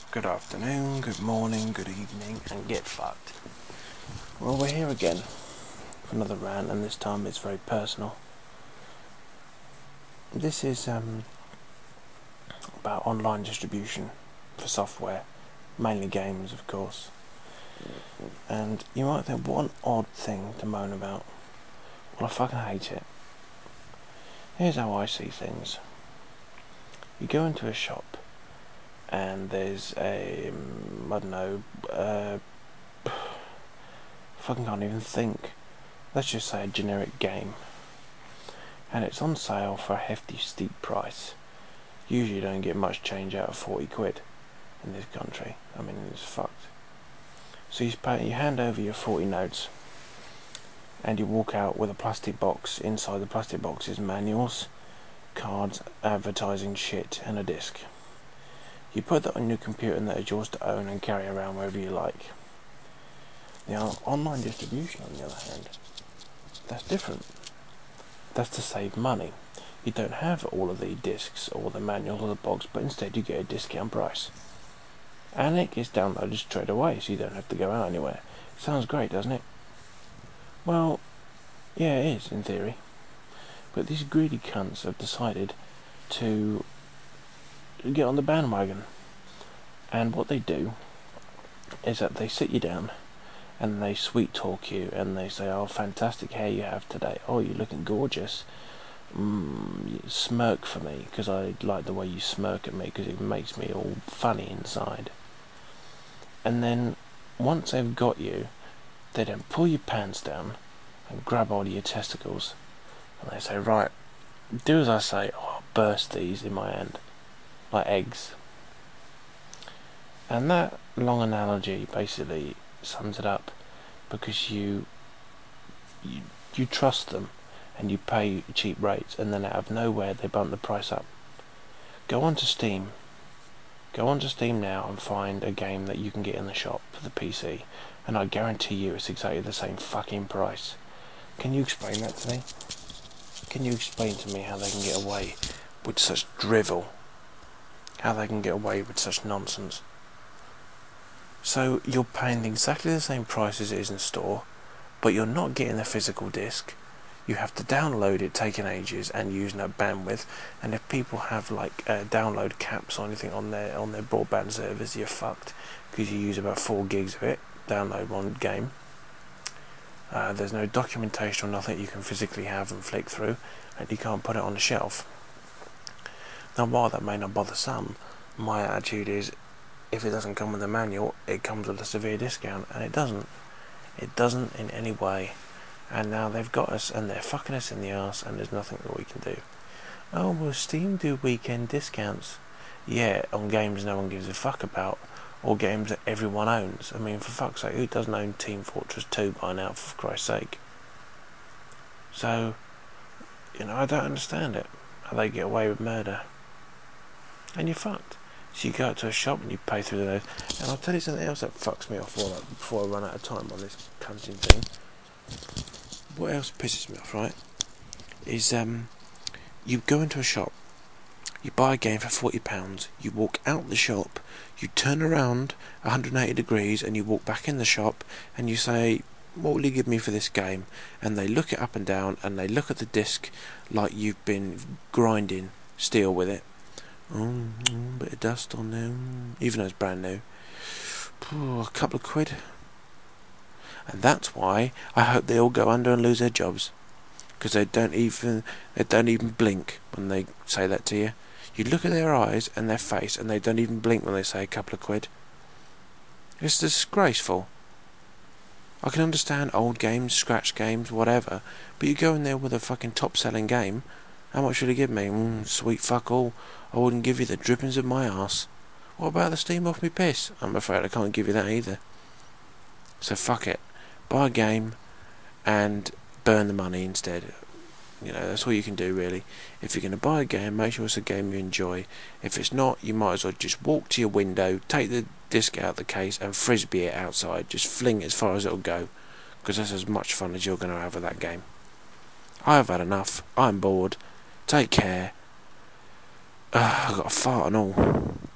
Good afternoon, good morning, good evening, and get fucked. Well, we're here again for another rant, and this time it's very personal. This is about online distribution for software, mainly games, of course. And you might think, what an odd thing to moan about. Well, I fucking hate it. Here's how I see things. You go into a shop, and there's a, fucking can't even think. Let's just say a generic game. And it's on sale for a hefty, steep price. Usually you don't get much change out of 40 quid in this country. I mean, it's fucked. So you hand over your 40 notes, and you walk out with a plastic box. Inside the plastic box is manuals, cards, advertising shit, and a disc. You put that on your computer, and that is yours to own and carry around wherever you like. Now, online distribution, on the other hand, that's different. That's to save money. You don't have all of the discs or the manual or the box, but instead you get a discount price. And it gets downloaded straight away, so you don't have to go out anywhere. Sounds great, doesn't it? Well, yeah, it is, in theory. But these greedy cunts have decided to get on the bandwagon. And what they do is that they sit you down and they sweet talk you, and they say, oh, fantastic hair you have today. Oh, you're looking gorgeous. You smirk for me, because I like the way you smirk at me, because it makes me all funny inside. And then, once they've got you, they then pull your pants down and grab hold of your testicles, and they say, right, do as I say, or I'll burst these in my hand, like eggs. And that long analogy basically sums it up, because you trust them, and you pay cheap rates, and then out of nowhere they bump the price up. Go onto Steam now and find a game that you can get in the shop for the PC, and I guarantee you it's exactly the same fucking price. Can you explain that to me? Can you explain to me how they can get away with such drivel? How they can get away with such nonsense? So you're paying exactly the same price as it is in store, but you're not getting the physical disc. You have to download it, taking ages, and use no bandwidth. And if people have download caps or anything on their broadband servers, you're fucked, because you use about 4 gigs of it. Download one game. There's no documentation or nothing you can physically have and flick through, and you can't put it on the shelf. Now, while that may not bother some, my attitude is, if it doesn't come with a manual, it comes with a severe discount, and it doesn't. It doesn't in any way. And now they've got us, and they're fucking us in the arse, and there's nothing that we can do. Oh, well, Steam do weekend discounts. Yeah, on games no one gives a fuck about, or games that everyone owns. I mean, for fuck's sake, who doesn't own Team Fortress 2 by now, for Christ's sake? So, I don't understand it. How they get away with murder. And you're fucked. So you go out to a shop and you pay through the nose. And I'll tell you something else that fucks me off before I run out of time on this cunting thing. What else pisses me off, right, is you go into a shop, you buy a game for £40, you walk out the shop, you turn around 180 degrees and you walk back in the shop, and you say, what will you give me for this game? And they look it up and down, and they look at the disc like you've been grinding steel with it. Bit of dust on there, even though it's brand new. A couple of quid. And that's why I hope they all go under and lose their jobs, because they don't even blink when they say that to you. You look at their eyes and their face, and they don't even blink when they say a couple of quid. It's disgraceful. I can understand old games, scratch games, whatever, but you go in there with a fucking top-selling game. How much will you give me? Sweet fuck all. I wouldn't give you the drippings of my arse. What about the steam off me piss? I'm afraid I can't give you that either. So fuck it. Buy a game and burn the money instead. That's all you can do, really. If you're going to buy a game, make sure it's a game you enjoy. If it's not, you might as well just walk to your window, take the disc out of the case, and frisbee it outside. Just fling it as far as it'll go, because that's as much fun as you're going to have with that game. I've had enough. I'm bored. Take care. I've got a fart and all.